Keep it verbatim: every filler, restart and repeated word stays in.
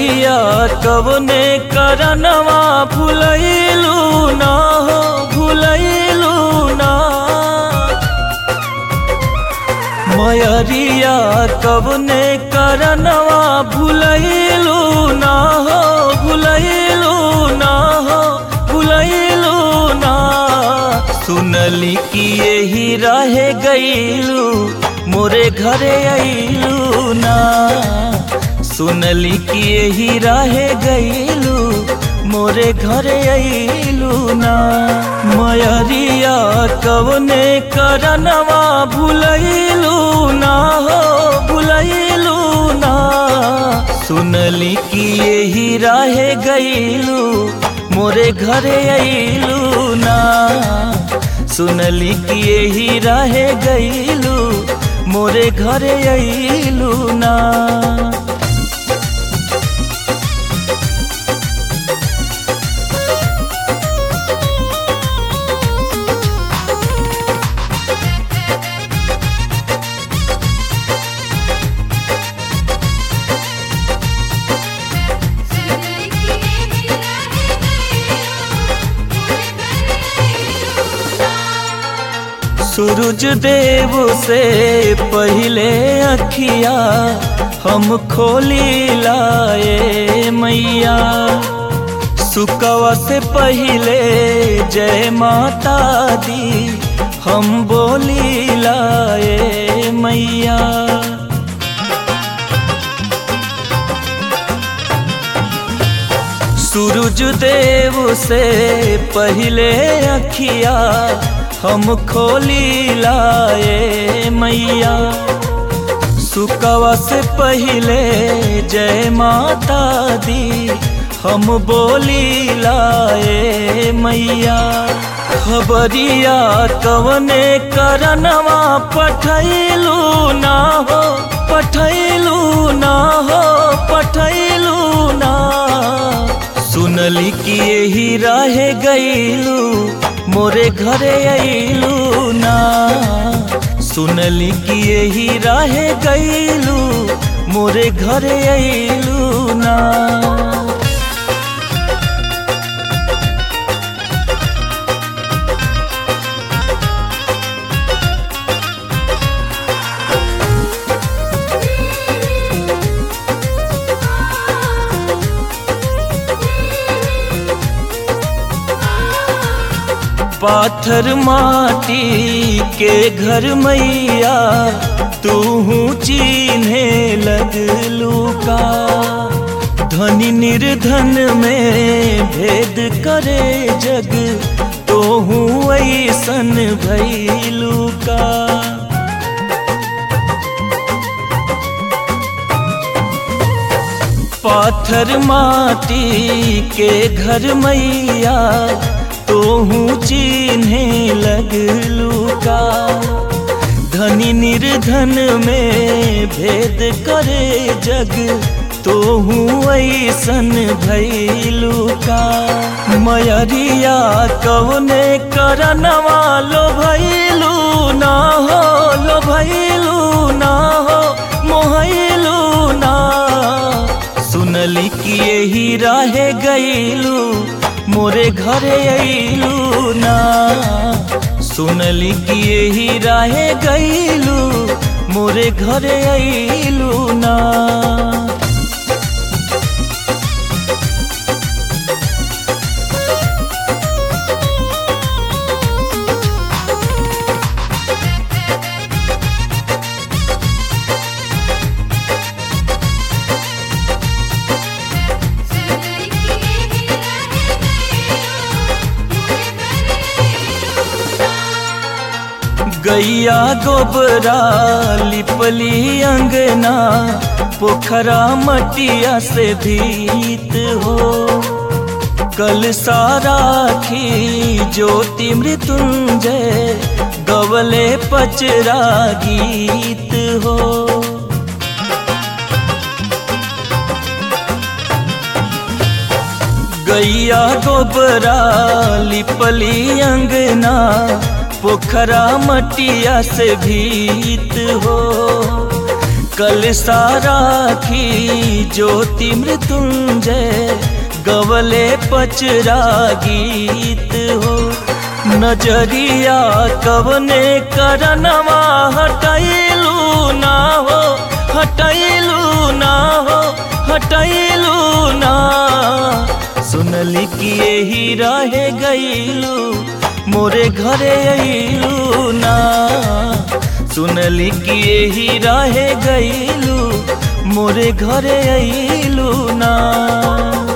मयरिया कवने करनवा भुलैलू ना हो भुलैलू ना। मयरिया कवने करनवा भुलैलू ना हो भुलैलू ना हो भुलैलू ना। सुनली कि यही रहे गईलू मोरे घरे अइलू ना। सुनली कि यही रहे गईलू मोरे घरे अइलू ना। मयरिया कवने करनवा भुलैलू ना हो भुलैलू ना। सुनली कि यही रहे गईलू मोरे घरे अइलू ना। सुनली कि यही रहे गईलू मोरे घरे अइलू ना। सूरज देव से पहले अखिया हम खोली लाए मैया। सुकवा से पहले जय माता दी हम बोली लाए मैया। सूरज देव से पहले अखिया हम खोली लाए मैया। सुकवा से पहले जय माता दी हम बोली लाए मैया। खबरिया कवने करनवा पठैलू ना हो पठैलू ना हो पठैलू ना। सुनली कि यही रहे गईलू मोरे घरे अइलू ना। सुनली कि यही रहे गईलू मोरे घरे अइलू ना। पाथर माटी के घर मैया तू चिन्हे लगलू का। धनी निर्धन में भेद करे जग तो हूँ ऐसन भैलू का। पाथर माटी के घर मैया तो हूँ चिन्हे लगलू का। धनी निर्धन में भेद करे जग तो हूँ ऐसन भैलू का। मयरिया कवने करनवा लो भैलू ना हो लो भैलू ना हो मोहैलू ना। सुनली कि यही रहे गईलू मोरे घरे अइलू ना। सुनली कि यही रहे गईलू मोरे घरे अइलू ना। गैया गोबरा लिपली अंगना पोखरा मटिया से भीत हो। कल सारा खी ज्योति मृत्युंजय गवले पचरा गीत हो। गैया गोबरा लिपली अंगना पोखरा मटिया से भीत हो। कल साराखी ज्योति मृत्युंजय गवले पचरा गीत हो। नजरिया कवने करनवा हटैलू ना हो, हटैलू ना हो, हटैलू ना। सुनली कि यही रहे गईलू मोरे घरे अइलू ना। सुनली कि यही रहे गईलू मोरे घरे अइलू ना।